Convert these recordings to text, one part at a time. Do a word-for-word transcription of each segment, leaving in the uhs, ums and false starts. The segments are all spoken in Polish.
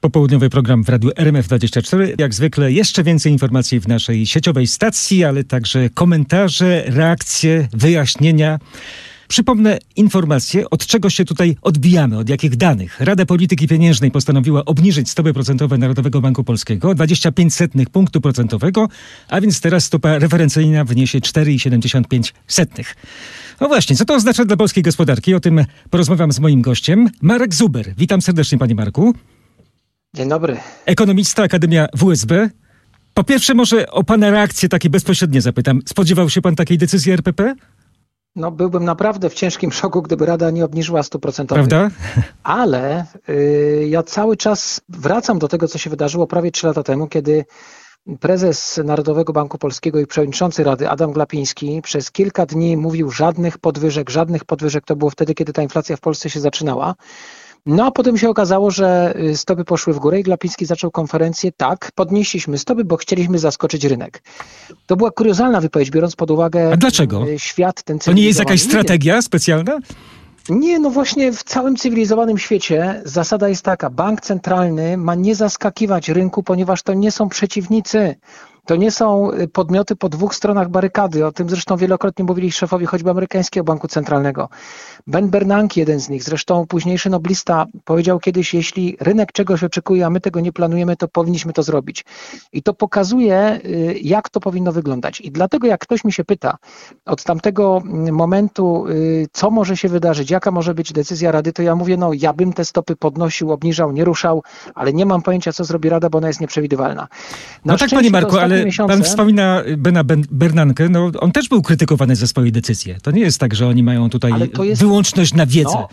Popołudniowy program w Radiu R M F dwadzieścia cztery. Jak zwykle jeszcze więcej informacji w naszej sieciowej stacji, ale także komentarze, reakcje, wyjaśnienia. Przypomnę informację, od czego się tutaj odbijamy, od jakich danych. Rada Polityki Pieniężnej postanowiła obniżyć stopy procentowe Narodowego Banku Polskiego o dwadzieścia pięć setnych punktu procentowego, a więc teraz stopa referencyjna wyniesie cztery i siedemdziesiąt pięć setnych. No właśnie, co to oznacza dla polskiej gospodarki? O tym porozmawiam z moim gościem, Marek Zuber. Witam serdecznie, panie Marku. Dzień dobry. Ekonomista, Akademia W S B. Po pierwsze może o pana reakcję takie bezpośrednie zapytam. Spodziewał się pan takiej decyzji R P P? No byłbym naprawdę w ciężkim szoku, gdyby Rada nie obniżyła stóp procentowych. Prawda? Ale y, ja cały czas wracam do tego, co się wydarzyło prawie trzy lata temu, kiedy prezes Narodowego Banku Polskiego i przewodniczący Rady Adam Glapiński przez kilka dni mówił żadnych podwyżek, żadnych podwyżek. To było wtedy, kiedy ta inflacja w Polsce się zaczynała. No a potem się okazało, że stopy poszły w górę i Glapiński zaczął konferencję. Tak, podnieśliśmy stopy, bo chcieliśmy zaskoczyć rynek. To była kuriozalna wypowiedź, biorąc pod uwagę a dlaczego? Świat ten cywilizowany. To nie jest jakaś strategia specjalna? Nie, no właśnie w całym cywilizowanym świecie zasada jest taka. Bank centralny ma nie zaskakiwać rynku, ponieważ to nie są przeciwnicy. To nie są podmioty po dwóch stronach barykady. O tym zresztą wielokrotnie mówili szefowie choćby amerykańskiego banku centralnego. Ben Bernanke, jeden z nich, zresztą późniejszy noblista, powiedział kiedyś, jeśli rynek czegoś oczekuje, a my tego nie planujemy, to powinniśmy to zrobić. I to pokazuje, jak to powinno wyglądać. I dlatego jak ktoś mi się pyta od tamtego momentu, co może się wydarzyć, jaka może być decyzja Rady, to ja mówię, no ja bym te stopy podnosił, obniżał, nie ruszał, ale nie mam pojęcia, co zrobi Rada, bo ona jest nieprzewidywalna. Na no tak, panie Marku, ale miesiące... pan wspomina Bena Bernanke, no on też był krytykowany za swoje decyzje. To nie jest tak, że oni mają tutaj jest... wyłączność na wiedzę. No.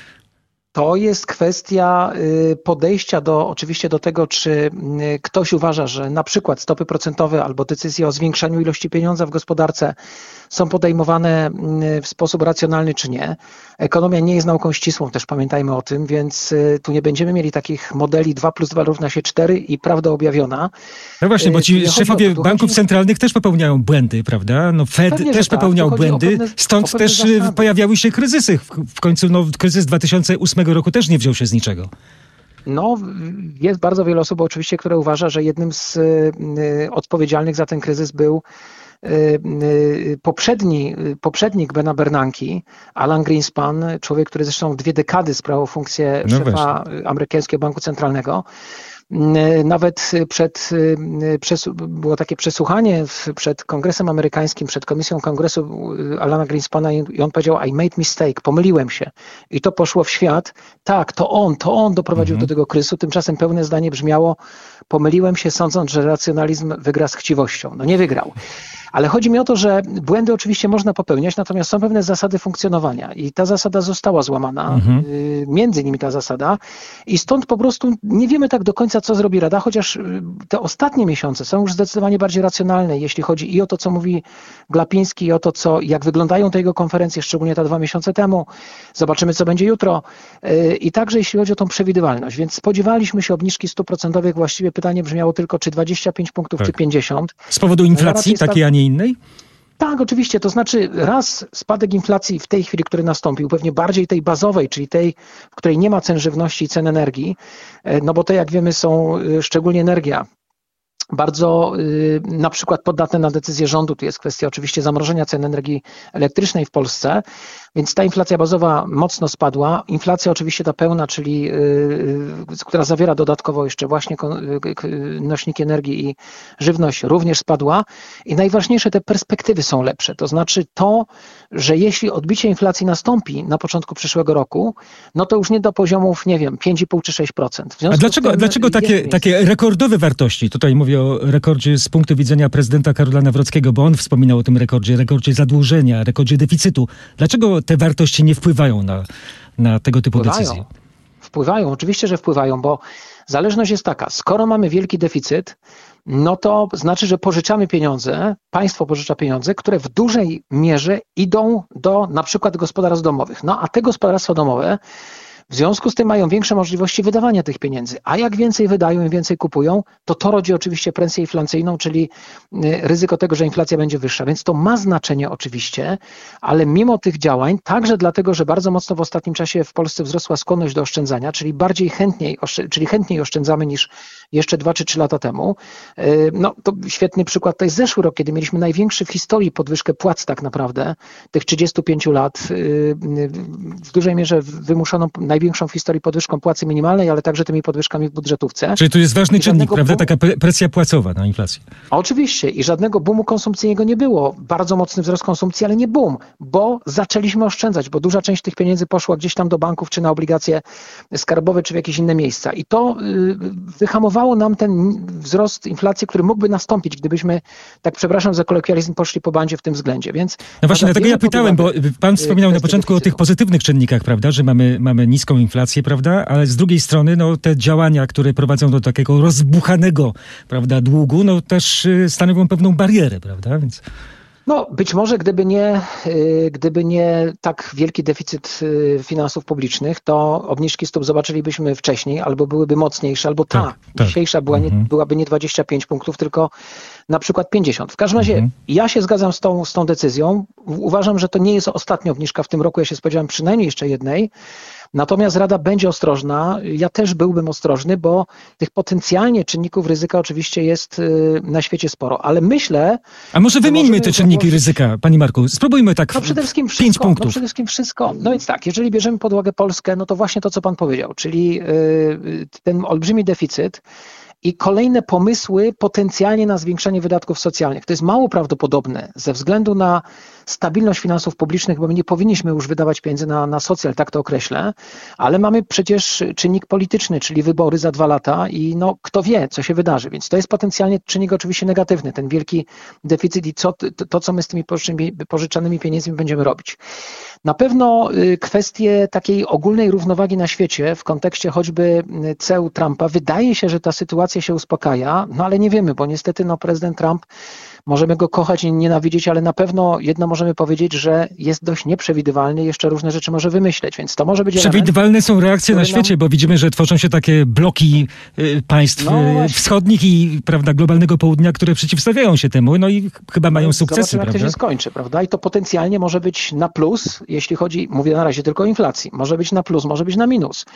To jest kwestia podejścia do, oczywiście do tego, czy ktoś uważa, że na przykład stopy procentowe albo decyzje o zwiększaniu ilości pieniądza w gospodarce są podejmowane w sposób racjonalny, czy nie. Ekonomia nie jest nauką ścisłą, też pamiętajmy o tym, więc tu nie będziemy mieli takich modeli dwa plus dwa równa się cztery i prawda objawiona. No właśnie, bo ci szefowie banków chodzi... centralnych też popełniają błędy, prawda? No Fed Pewnie, też tak, popełniał błędy, pewne, stąd też zasady. Pojawiały się kryzysy. W, w końcu no, kryzys dwa tysiące ósmego roku też nie wziął się z niczego. No, jest bardzo wiele osób oczywiście, które uważa, że jednym z y, odpowiedzialnych za ten kryzys był Poprzedni, poprzednik Bena Bernanke, Alan Greenspan, człowiek, który zresztą dwie dekady sprawował funkcję no szefa właśnie. amerykańskiego banku centralnego. Nawet przed, przed, było takie przesłuchanie przed Kongresem Amerykańskim, przed Komisją Kongresu Alana Greenspana i on powiedział, I made mistake, pomyliłem się. I to poszło w świat. Tak, to on, to on doprowadził mhm. do tego kryzysu. Tymczasem pełne zdanie brzmiało, pomyliłem się sądząc, że racjonalizm wygra z chciwością. No nie wygrał. Ale chodzi mi o to, że błędy oczywiście można popełniać, natomiast są pewne zasady funkcjonowania i ta zasada została złamana, mhm. między innymi ta zasada i stąd po prostu nie wiemy tak do końca, co zrobi Rada, chociaż te ostatnie miesiące są już zdecydowanie bardziej racjonalne, jeśli chodzi i o to, co mówi Glapiński, i o to, co, jak wyglądają te jego konferencje, szczególnie te dwa miesiące temu. Zobaczymy, co będzie jutro. I także jeśli chodzi o tą przewidywalność, więc spodziewaliśmy się obniżki stóp procentowych, właściwie pytanie brzmiało tylko, czy dwadzieścia pięć punktów, tak. czy pięćdziesiąt. Z powodu inflacji takiej, a nie innej? Tak, oczywiście. To znaczy raz spadek inflacji w tej chwili, który nastąpił, pewnie bardziej tej bazowej, czyli tej, w której nie ma cen żywności i cen energii, no bo te, jak wiemy, są szczególnie energia bardzo y, na przykład podatne na decyzję rządu. Tu jest kwestia oczywiście zamrożenia cen energii elektrycznej w Polsce, więc ta inflacja bazowa mocno spadła. Inflacja oczywiście ta pełna, czyli y, y, która zawiera dodatkowo jeszcze właśnie y, nośniki energii i żywność również spadła. I najważniejsze, te perspektywy są lepsze. To znaczy to, że jeśli odbicie inflacji nastąpi na początku przyszłego roku, no to już nie do poziomów, nie wiem, pięć i pół czy sześć procent. A dlaczego, tym, dlaczego takie, takie rekordowe wartości? Tutaj mówię o rekordzie z punktu widzenia prezydenta Karola Nawrockiego, bo on wspominał o tym rekordzie, rekordzie zadłużenia, rekordzie deficytu. Dlaczego te wartości nie wpływają na, na tego typu wpływają. decyzje? Wpływają, oczywiście, że wpływają, bo zależność jest taka, skoro mamy wielki deficyt, no to znaczy, że pożyczamy pieniądze, państwo pożycza pieniądze, które w dużej mierze idą do na przykład gospodarstw domowych. No a te gospodarstwa domowe W związku z tym mają większe możliwości wydawania tych pieniędzy, a jak więcej wydają i więcej kupują, to to rodzi oczywiście presję inflacyjną, czyli ryzyko tego, że inflacja będzie wyższa, więc to ma znaczenie oczywiście, ale mimo tych działań, także dlatego, że bardzo mocno w ostatnim czasie w Polsce wzrosła skłonność do oszczędzania, czyli bardziej chętniej, czyli chętniej oszczędzamy niż jeszcze dwa czy trzy lata temu. No to świetny przykład to jest zeszły rok, kiedy mieliśmy największy w historii podwyżkę płac tak naprawdę, tych trzydziestu pięciu lat, w dużej mierze wymuszoną największą w historii podwyżką płacy minimalnej, ale także tymi podwyżkami w budżetówce. Czyli to jest ważny czynnik, prawda? Taka presja płacowa na inflację. Oczywiście i żadnego boomu konsumpcyjnego nie było. Bardzo mocny wzrost konsumpcji, ale nie boom, bo zaczęliśmy oszczędzać, bo duża część tych pieniędzy poszła gdzieś tam do banków, czy na obligacje skarbowe, czy w jakieś inne miejsca. I to wyhamowało nam ten wzrost inflacji, który mógłby nastąpić, gdybyśmy, tak przepraszam za kolokwializm, poszli po bandzie w tym względzie. Więc no właśnie, dlatego ja pytałem, bo pan wspominał na początku deficytu. O tych pozytywnych czynnikach, prawda, że mamy, mamy niską inflację, prawda, ale z drugiej strony no, te działania, które prowadzą do takiego rozbuchanego, prawda, długu, no też stanowią pewną barierę, prawda, więc... No, być może gdyby nie, gdyby nie tak wielki deficyt finansów publicznych, to obniżki stóp zobaczylibyśmy wcześniej, albo byłyby mocniejsze, albo ta tak, tak. dzisiejsza była nie, mhm. byłaby nie dwadzieścia pięć punktów, tylko na przykład pięćdziesiąt. W każdym razie mhm. ja się zgadzam z tą, z tą decyzją. Uważam, że to nie jest ostatnia obniżka w tym roku. Ja się spodziewam przynajmniej jeszcze jednej. Natomiast Rada będzie ostrożna. Ja też byłbym ostrożny, bo tych potencjalnie czynników ryzyka oczywiście jest na świecie sporo, ale myślę... A może wymieńmy te czynniki założyć... ryzyka, Panie Marku? Spróbujmy tak no przede wszystkim pięć wszystko, punktów. No przede wszystkim wszystko. No więc tak, jeżeli bierzemy pod uwagę Polskę, no to właśnie to, co Pan powiedział, czyli yy, ten olbrzymi deficyt, i kolejne pomysły potencjalnie na zwiększanie wydatków socjalnych. To jest mało prawdopodobne ze względu na stabilność finansów publicznych, bo my nie powinniśmy już wydawać pieniędzy na, na socjal, tak to określę, ale mamy przecież czynnik polityczny, czyli wybory za dwa lata i no kto wie, co się wydarzy. Więc to jest potencjalnie czynnik oczywiście negatywny, ten wielki deficyt i co, to, to co my z tymi pożyczanymi pieniędzmi będziemy robić. Na pewno kwestie takiej ogólnej równowagi na świecie w kontekście choćby ceł Trumpa, wydaje się, że ta sytuacja się uspokaja, no ale nie wiemy, bo niestety no, prezydent Trump, możemy go kochać i nienawidzieć, ale na pewno jedno możemy powiedzieć, że jest dość nieprzewidywalny i jeszcze różne rzeczy może wymyśleć, więc to może być przewidywalne element, są reakcje na świecie, nam... bo widzimy, że tworzą się takie bloki y, państw no, wschodnich i prawda, globalnego południa, które przeciwstawiają się temu, no i chyba mają sukcesy. Zobaczymy, jak prawda? to się skończy, prawda? I to potencjalnie może być na plus, jeśli chodzi, mówię na razie tylko o inflacji, może być na plus, może być na minus.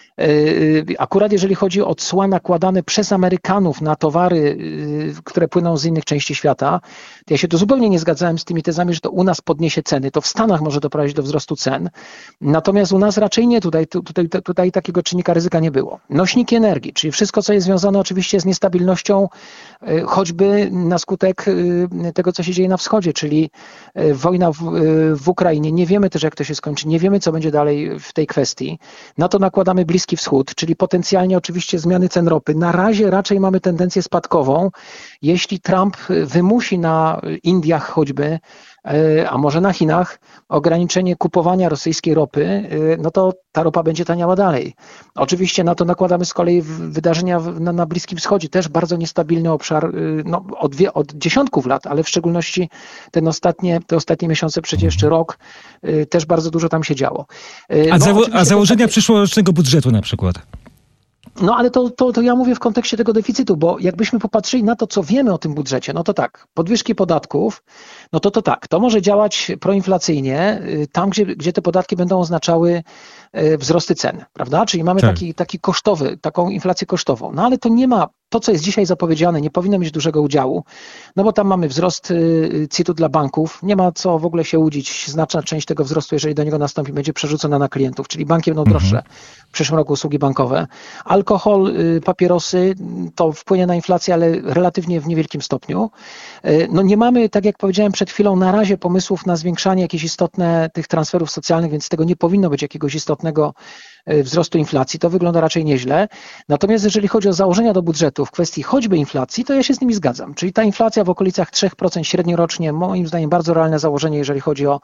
Akurat jeżeli chodzi o cła nakładane przez Amerykanów na towary, które płyną z innych części świata, to ja się tu zupełnie nie zgadzałem z tymi tezami, że to u nas podniesie ceny. To w Stanach może doprowadzić do wzrostu cen. Natomiast u nas raczej nie. Tutaj, tutaj, tutaj takiego czynnika ryzyka nie było. Nośniki energii, czyli wszystko, co jest związane oczywiście z niestabilnością, choćby na skutek tego, co się dzieje na wschodzie, czyli wojna w, w Ukrainie. Nie wiemy też, jak to się skończy. Nie wiemy, co będzie dalej w tej kwestii. Na to nakładamy Bliski Wschód, czyli potencjalnie oczywiście zmiany cen ropy. Na razie raczej mamy tendencję spadkową. Jeśli Trump wymusi na Indiach choćby, a może na Chinach, ograniczenie kupowania rosyjskiej ropy, no to ta ropa będzie taniała dalej. Oczywiście na to nakładamy z kolei wydarzenia na, na Bliskim Wschodzie, też bardzo niestabilny obszar no, od, wie, od dziesiątków lat, ale w szczególności ten ostatnie, te ostatnie miesiące, przecież czy rok, też bardzo dużo tam się działo. No, a, zało- a założenia takie... przyszłorocznego budżetu na przykład? No ale to, to, to ja mówię w kontekście tego deficytu, bo jakbyśmy popatrzyli na to, co wiemy o tym budżecie, no to tak, podwyżki podatków, no to to tak, to może działać proinflacyjnie tam, gdzie, gdzie te podatki będą oznaczały wzrosty cen, prawda? Czyli mamy tak. taki, taki kosztowy, taką inflację kosztową. No ale to nie ma, to co jest dzisiaj zapowiedziane, nie powinno mieć dużego udziału, no bo tam mamy wzrost C I T-u dla banków, nie ma co w ogóle się łudzić, znaczna część tego wzrostu, jeżeli do niego nastąpi, będzie przerzucona na klientów, czyli banki będą droższe mhm. w przyszłym roku usługi bankowe. Alkohol, papierosy, to wpłynie na inflację, ale relatywnie w niewielkim stopniu. No nie mamy, tak jak powiedziałem przed chwilą, na razie pomysłów na zwiększanie jakichś istotnych tych transferów socjalnych, więc tego nie powinno być jakiegoś istotnego wzrostu inflacji. To wygląda raczej nieźle. Natomiast jeżeli chodzi o założenia do budżetu w kwestii choćby inflacji, to ja się z nimi zgadzam. Czyli ta inflacja w okolicach trzy procent średniorocznie, moim zdaniem bardzo realne założenie, jeżeli chodzi o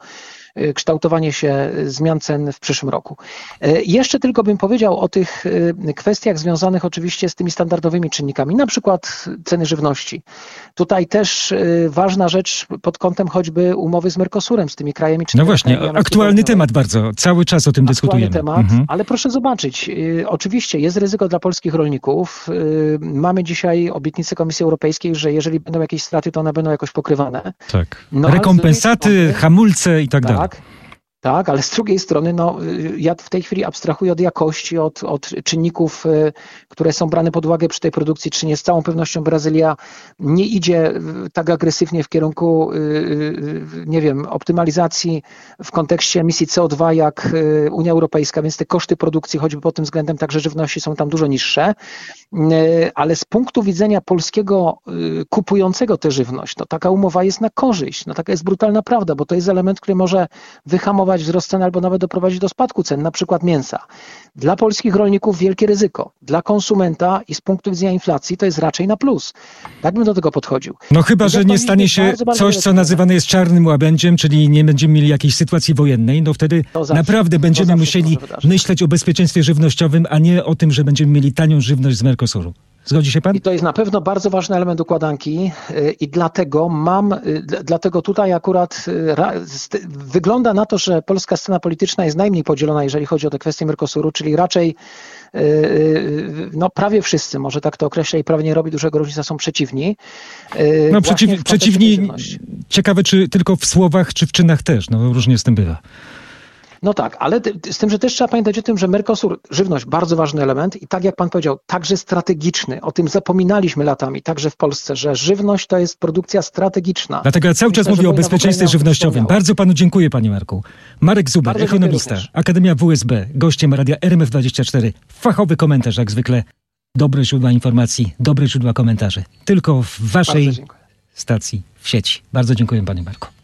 kształtowanie się zmian cen w przyszłym roku. Jeszcze tylko bym powiedział o tych kwestiach związanych oczywiście z tymi standardowymi czynnikami, na przykład ceny żywności. Tutaj też ważna rzecz pod kątem choćby umowy z Mercosurem, z tymi krajami. No właśnie, aktualny temat bardzo, cały czas o tym dyskutujemy. Temat, mhm. Ale proszę zobaczyć, oczywiście jest ryzyko dla polskich rolników. Mamy dzisiaj obietnicę Komisji Europejskiej, że jeżeli będą jakieś straty, to one będą jakoś pokrywane. Tak. No, rekompensaty, strony, hamulce i tak, tak dalej. Tak, ale z drugiej strony no, ja w tej chwili abstrahuję od jakości, od, od czynników, które są brane pod uwagę przy tej produkcji, czy nie. Z całą pewnością Brazylia nie idzie tak agresywnie w kierunku, nie wiem, optymalizacji w kontekście emisji C O dwa jak Unia Europejska, więc te koszty produkcji, choćby pod tym względem także żywności, są tam dużo niższe. Ale z punktu widzenia polskiego kupującego tę żywność, to taka umowa jest na korzyść. No taka jest brutalna prawda, bo to jest element, który może wyhamować wzrost cen albo nawet doprowadzić do spadku cen, na przykład mięsa. Dla polskich rolników wielkie ryzyko. Dla konsumenta i z punktu widzenia inflacji to jest raczej na plus. Tak bym do tego podchodził. No chyba, że nie stanie się bardzo, bardzo coś, co nazywane jest czarnym łabędziem, czyli nie będziemy mieli jakiejś sytuacji wojennej, no wtedy zawsze, naprawdę będziemy musieli myśleć o bezpieczeństwie żywnościowym, a nie o tym, że będziemy mieli tanią żywność z Mercosuru. Zgodzi się pan? I to jest na pewno bardzo ważny element układanki i dlatego mam, dlatego tutaj akurat wygląda na to, że polska scena polityczna jest najmniej podzielona, jeżeli chodzi o te kwestie Mercosuru, czyli raczej no prawie wszyscy, może tak to określę i prawie nie robi dużego różnica, są przeciwni. No przeciw, przeciwni, ciekawe czy tylko w słowach, czy w czynach też, no różnie z tym bywa. No tak, ale z tym, że też trzeba pamiętać o tym, że Mercosur, żywność, bardzo ważny element i tak jak pan powiedział, także strategiczny. O tym zapominaliśmy latami, także w Polsce, że żywność to jest produkcja strategiczna. Dlatego ja cały Myślę, czas mówię o bezpieczeństwie żywnościowym. Bardzo panu dziękuję, panie Marku. Marek Zuber, bardzo ekonomista, Akademia W S B, gościem Radia R M F dwadzieścia cztery. Fachowy komentarz, jak zwykle. Dobre źródła informacji, dobre źródła komentarzy. Tylko w waszej stacji w sieci. Bardzo dziękuję, panie Marku.